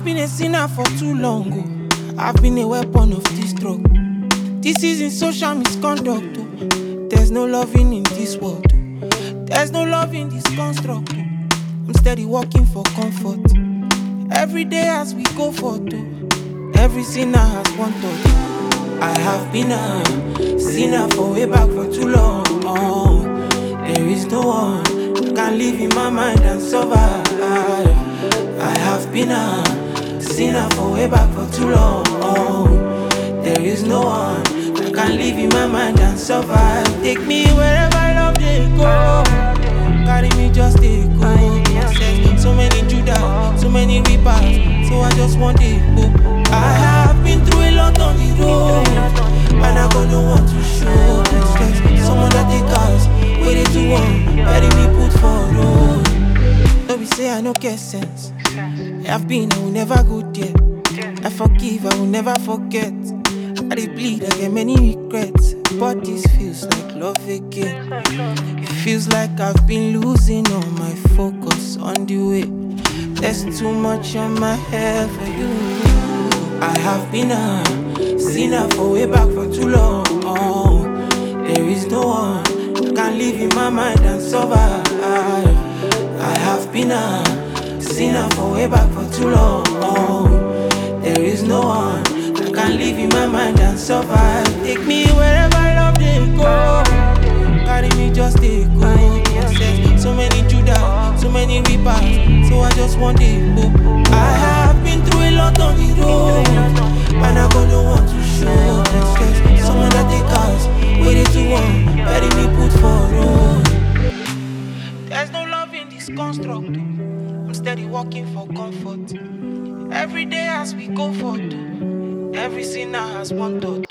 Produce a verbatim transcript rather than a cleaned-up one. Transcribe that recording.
been a sinner for too long. Oh. I've been a weapon of destruction. This isn't social misconduct. Oh. There's no loving in this world. Oh. There's no love in this construct. Oh. I'm steady walking for comfort. Every day as we go forth. Oh. Every sinner has one thought. I have been a sinner for way back for too long. Oh. There is no one who can live in my mind and survive. I have been a sinner for way back for too long. There is no one who can live in my mind and survive. Take me wherever love they go. Carry me just a go. So many Judas, so many reapers. So I just want to go. I have been through a lot on the road, and I got no one to show. Someone that take us where they do one, bury me put for road. Don't be say I no get sense. I've been, I will never go there. I forgive, I will never forget. I dey bleed, I get many regrets. But this feels like love again. It feels like I've been losing all my focus on the way. There's too much on my head for you. I have been a sinner for way back for too long. There is no one who can live in my mind and survive. I have been a sinner for way back for too long. There is no one who can live in my mind and survive. Take me wherever love they go. Carry me just a go. So many Judas, so many reapers. So I just want to go. I have been through a lot on the road, and I got no one to show. Someone that take us where they do one, bury me put for road. There's no love in this construct. I'm steady walking for comfort. Every day as we go forth, every sinner has one thought.